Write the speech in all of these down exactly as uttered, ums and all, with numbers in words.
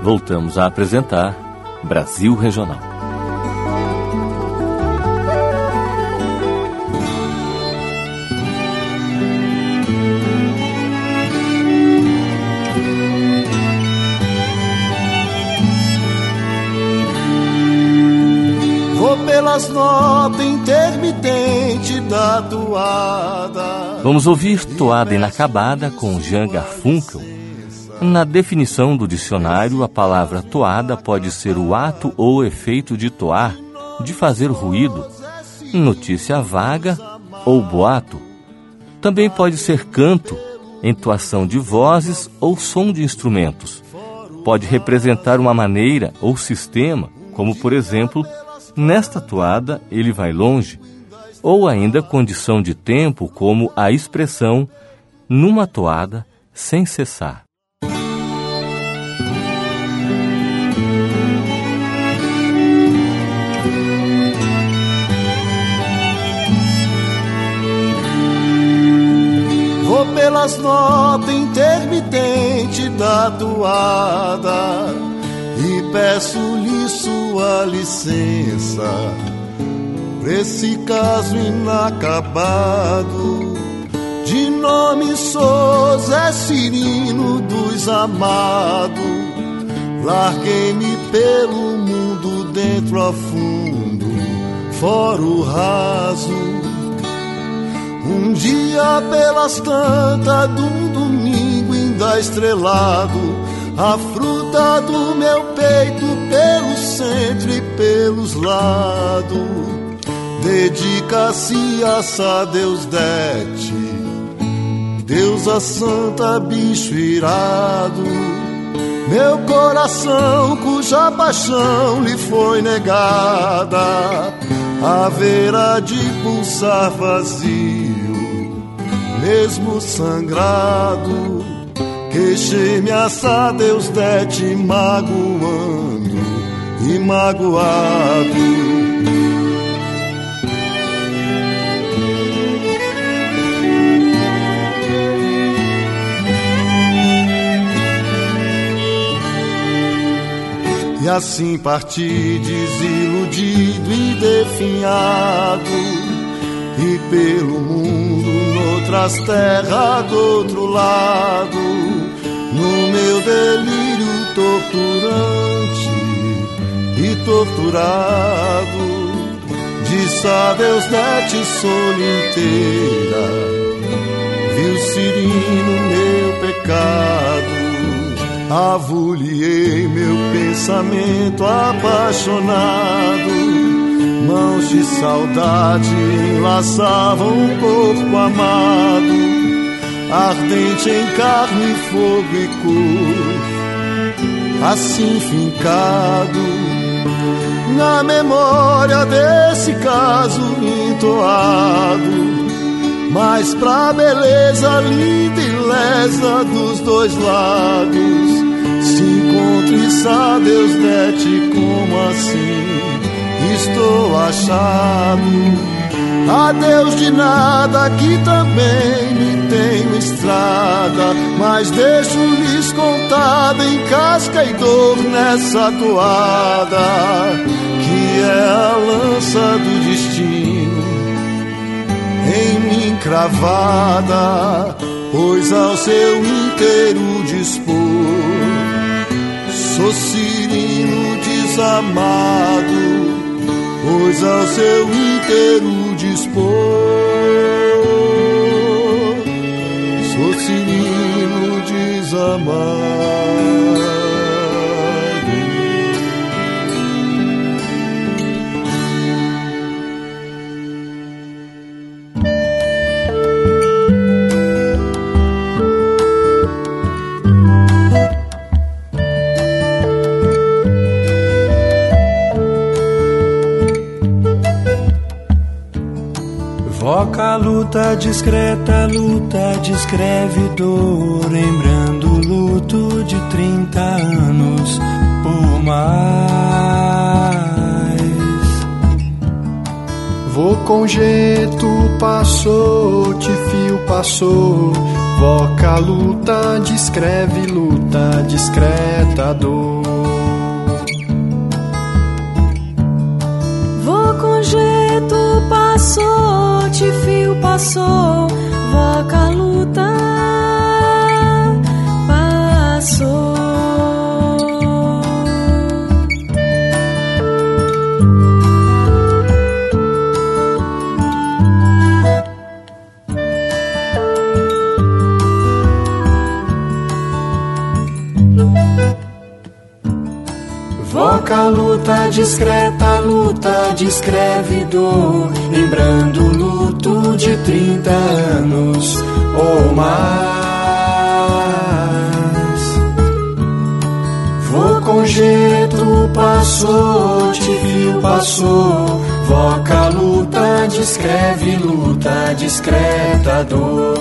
voltamos a apresentar Brasil Regional. Vou pelas notas intermitentes da toada. Vamos ouvir Toada Inacabada com Jean Garfunkel. Na definição do dicionário, a palavra toada pode ser o ato ou efeito de toar, de fazer ruído, notícia vaga ou boato. Também pode ser canto, entoação de vozes ou som de instrumentos. Pode representar uma maneira ou sistema, como por exemplo, nesta toada ele vai longe, ou ainda condição de tempo, como a expressão numa toada sem cessar. Vou pelas notas intermitentes da toada e peço-lhe sua licença por esse caso inacabado. De nome sou Zé Cirino dos Amados, larguei-me pelo mundo dentro a fundo, fora o raso. Um dia pelas tantas de um domingo ainda estrelado, a fruta do meu peito pelo centro e pelos lados dedica-se a Sá Deus Dete, Deusa Santa, bicho irado. Meu coração cuja paixão lhe foi negada, haverá de pulsar vazio, mesmo sangrado. Queixei-me a Sá Deus Dete, magoando e magoado. E assim parti desiludido e definhado, e pelo mundo noutras terras do outro lado, no meu delírio torturante e torturado, de Sá Deus Dete sola inteira, viu Cirino meu pecado. Avulhei meu pensamento apaixonado, mãos de saudade enlaçavam um corpo amado, ardente em carne, fogo e cor, assim fincado na memória desse caso entoado. Mas pra beleza linda e lesa dos dois lados, se encontre Sá Deus Dete, como assim estou achado. Adeus de nada, que também me tenho estrada, mas deixo-lhes contada em casca e dor nessa toada, que é a lança do destino em mim cravada, pois ao seu inteiro dispor sou Cirino desamado, pois ao seu inteiro dispor sou Cirino desamado. Voca a luta discreta, luta descreve dor, lembrando o luto de trinta anos ou mais. Vou com jeito, passou, te fio, passou. Voca a luta descreve luta discreta dor. passou, Tifio passou, Voca Luta passou. Voca luta discreta, luta descreve dor, lembrando o luto de trinta anos ou mais. Voconjeto passou, Tifio passou, Voca luta descreve luta discreta dor.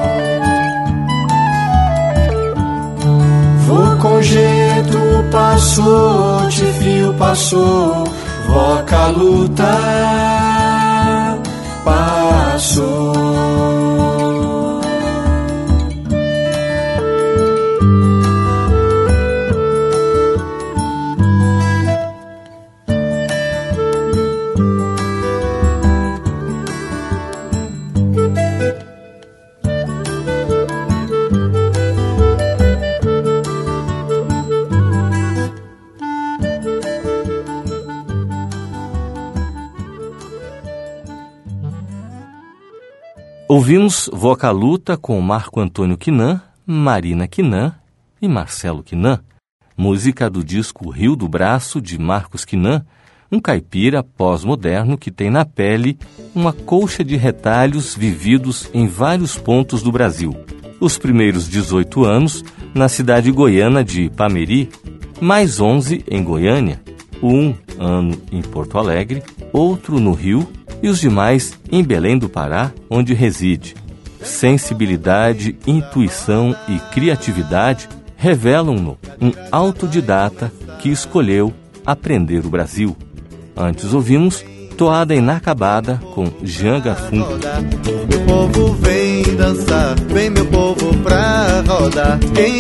Voconjeto passou, Tifio passou, Voca luta passou. Ouvimos Voca Luta com Marco Antônio Quinan, Marina Quinan e Marcelo Quinan, música do disco Rio do Braço, de Marcos Quinan, um caipira pós-moderno que tem na pele uma colcha de retalhos vividos em vários pontos do Brasil. Os primeiros dezoito anos na cidade goiana de Ipameri, mais onze em Goiânia, um ano em Porto Alegre, outro no Rio e os demais em Belém do Pará, onde reside. Sensibilidade, intuição e criatividade revelam-no um autodidata que escolheu aprender o Brasil. Antes ouvimos Toada Inacabada com Jean Garfunkel. Meu povo vem dançar, vem meu povo pra rodar. Quem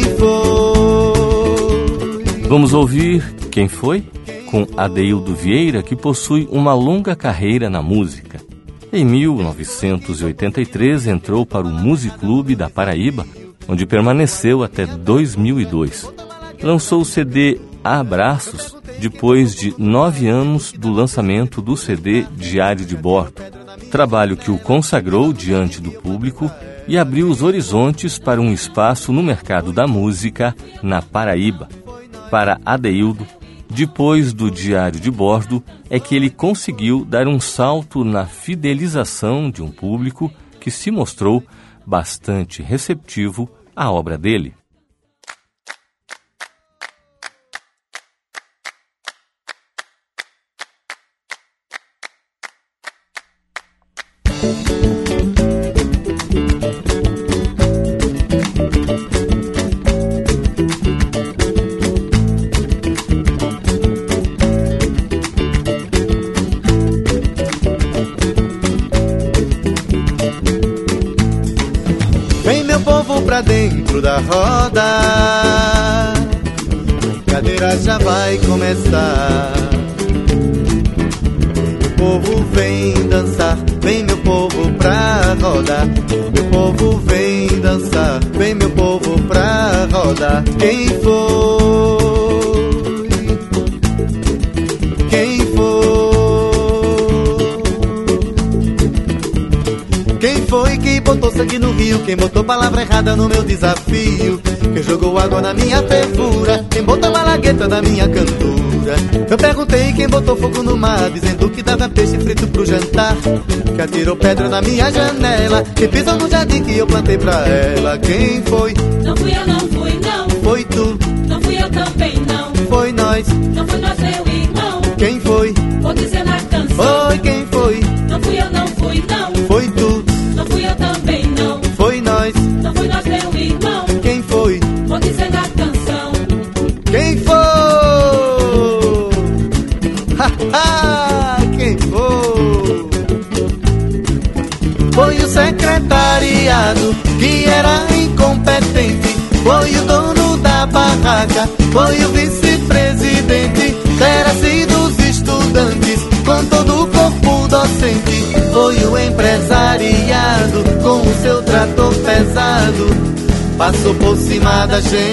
foi? Vamos ouvir Quem Foi? Com Adeildo Vieira, que possui uma longa carreira na música. Em mil novecentos e oitenta e três entrou para o Musiclube da Paraíba, onde permaneceu até dois mil e dois. Lançou o C D Abraços depois de nove anos do lançamento do C D Diário de Bordo, trabalho que o consagrou diante do público e abriu os horizontes para um espaço no mercado da música na Paraíba. Para Adeildo, depois do Diário de Bordo, é que ele conseguiu dar um salto na fidelização de um público que se mostrou bastante receptivo à obra dele. Pra dentro da roda, brincadeira já vai começar. Meu povo vem dançar, vem meu povo pra rodar. Meu povo vem dançar, vem meu povo pra rodar. Quem foi? Quem foi? Quem foi que botou sangue no rio? Quem botou palavra errada no meu desafio? Quem jogou água na minha fervura? Quem botou a malagueta na minha cantora? Eu perguntei quem botou fogo no mar, dizendo que dava peixe frito pro jantar. Que atirou pedra na minha janela, que pisou no jardim que eu plantei pra ela. Quem foi? Não fui eu, não fui não. Foi tu? Não fui eu também não. Foi nós? Não foi nós, meu irmão. Quem foi? Vou dizer na canção. Foi quem foi? Não fui eu, não fui não. Foi tu? Não fui eu também não. Foi nós? Não foi nós, meu irmão. Quem foi? Vou dizer na canção. Quem foi? Ha, ha, quem foi? Foi o secretariado que era incompetente. Foi o dono da barraca. Foi o vice-presidente. Terá sido os estudantes com todo o corpo docente. Foi o empresariado com o seu trator pesado, passou por cima da gente,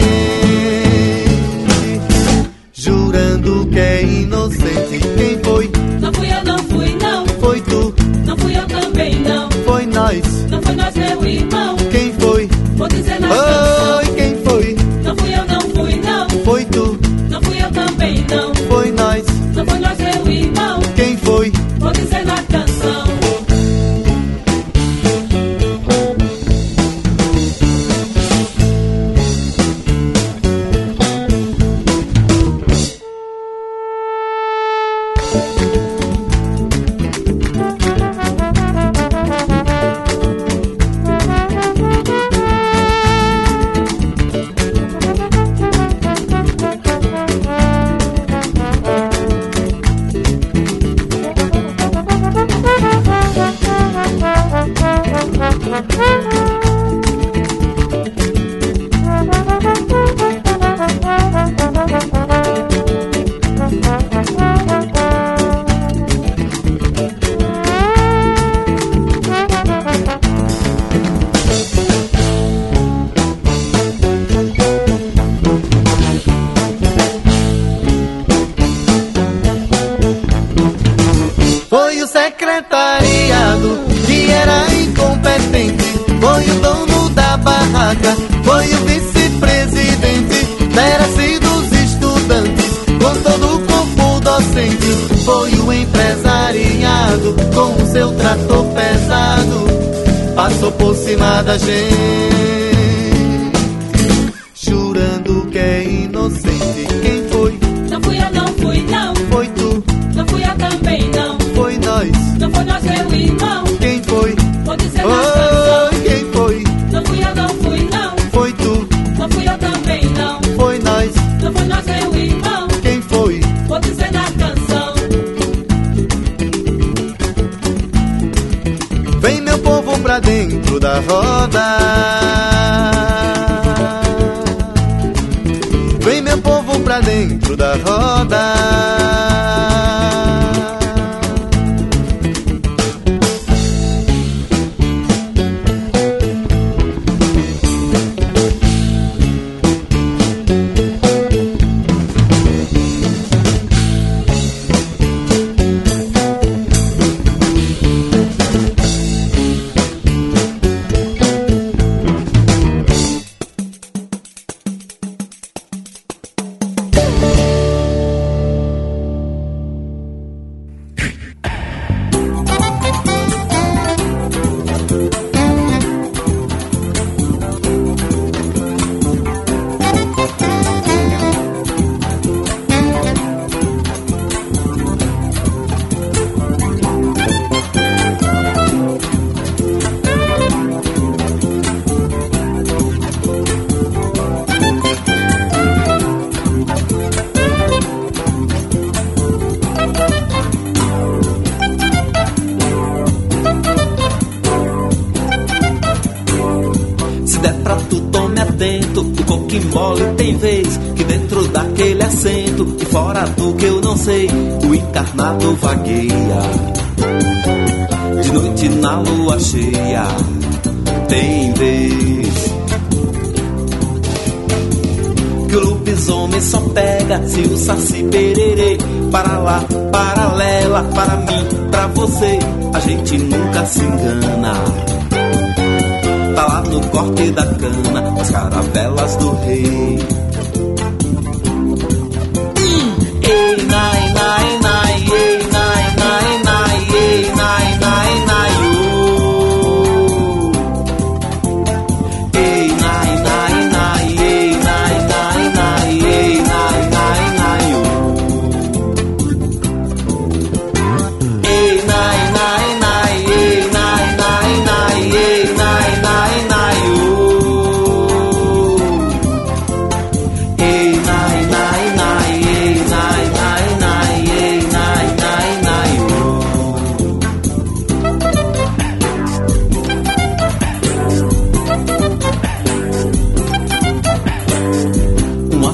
jurando que é inocente. Quem foi? Não fui eu, não fui não. Foi tu? Não fui eu também não. Foi nós? Não foi nós, meu irmão. Quem foi? Vou dizer na canção. Oi, quem foi? Não fui eu, não fui não. Foi tu? Não fui eu também não. Foi nós? Não foi nós, meu irmão. Quem foi? Vou dizer na canção. Foi o secretariado que era incompetente, foi o dono da barraca, foi o vice-presidente, dera-se dos estudantes, com todo o corpo docente. Foi o empresariado com o seu trator pesado, passou por cima da gente, jurando que é inocente. Quem foi? Não fui eu, não fui não. Foi tu? Não fui eu também não. Foi nós? Não foi nós, meu irmão. Quem foi? Vou dizer na canção. Oi, quem foi? Não fui eu, não fui não. Foi tu? Não fui eu também não. Foi nós? Não foi nós, meu irmão. Quem foi? Vou dizer na canção. Vem meu povo pra dentro da roda, vem meu povo pra dentro da roda. Mole tem vez que dentro daquele assento e fora do que eu não sei, o encarnado vagueia de noite na lua cheia. Tem vez que o lobisomem só pega se o saci pererê para lá, paralela, para mim, pra você. A gente nunca se engana. Tá lá no corte da cana, as caravelas do rei. Hum. Ei, nai, nai, nai, ei, nai, nai, nai, ei, nai, nai, nai, oh. Ei, nai, nai, nai, ei, nai, nai, nai, ei, nai, nai, nai, oh. Ei, nai, nai, nai, ei, nai, nai, nai, ei, nai, nai.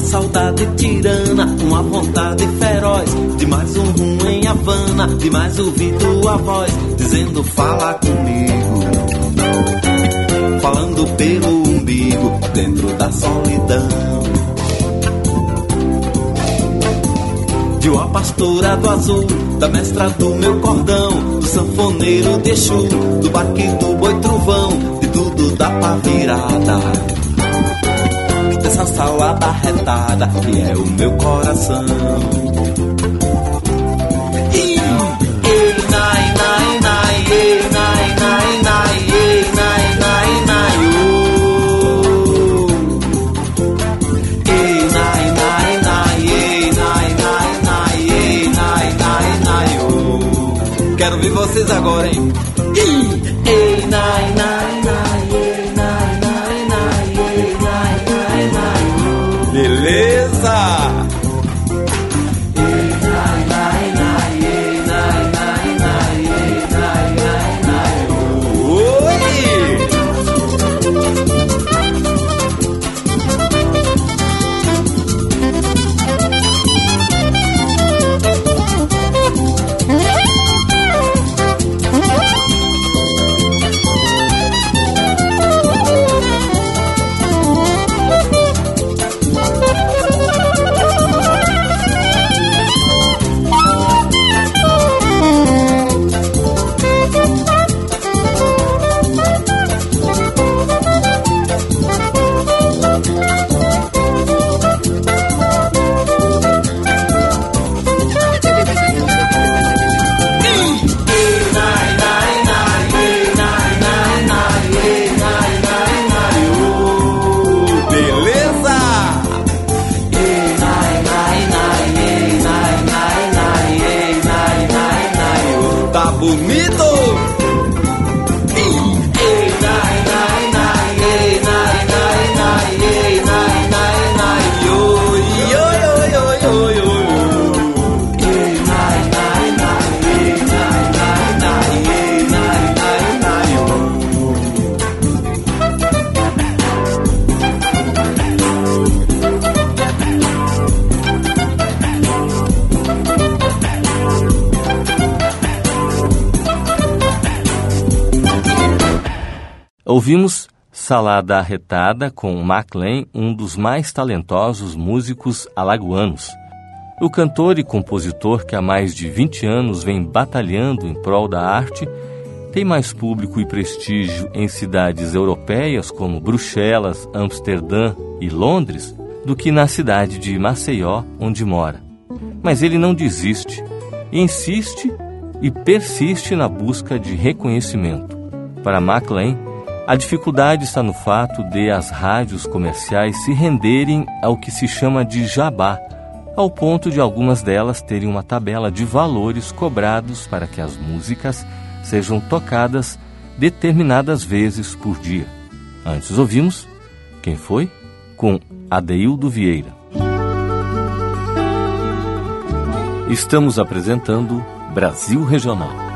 saudade tirana, uma vontade feroz de mais um rum em Havana, de mais ouvir tua voz dizendo fala comigo, falando pelo umbigo dentro da solidão. De uma pastora do azul, da mestra do meu cordão, do sanfoneiro de Exu, do barque do boi trovão, de tudo dá pra virada, dessa salada retada que é o meu coração. Ei, ei, nai, nai, nai, ei, nai, nai, nai, ei, nai, nai, nai, oh. Ei, nai, nai, nai, ei, nai, nai, nai, ei, nai, nai, nai, oh. Quero ver vocês agora, hein? Ei, ei, nai, nai, nai, ei, nai, nai, nai, ei, nai, nai, nai, oh. Beleza! Ouvimos Salada Arretada com Maclen, um dos mais talentosos músicos alagoanos. O cantor e compositor que há mais de vinte anos vem batalhando em prol da arte tem mais público e prestígio em cidades europeias como Bruxelas, Amsterdã e Londres do que na cidade de Maceió, onde mora. Mas ele não desiste, insiste e persiste na busca de reconhecimento. Para Maclen, a dificuldade está no fato de as rádios comerciais se renderem ao que se chama de jabá, ao ponto de algumas delas terem uma tabela de valores cobrados para que as músicas sejam tocadas determinadas vezes por dia. Antes ouvimos Quem Foi? Com Adeildo Vieira. Estamos apresentando Brasil Regional.